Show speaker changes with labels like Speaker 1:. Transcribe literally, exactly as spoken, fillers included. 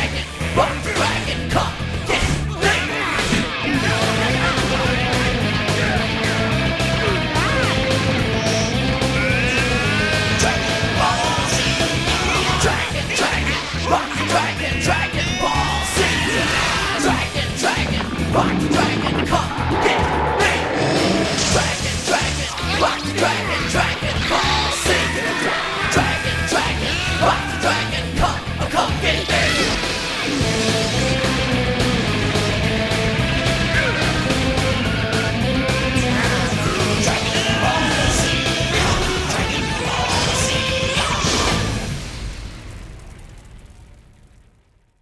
Speaker 1: dragon, rock the dragon, come get me. Dragon Ball Z. Dragon, dragon, rock the dragon, Dragon Ball Z. Dragon, dragon, rock the dragon.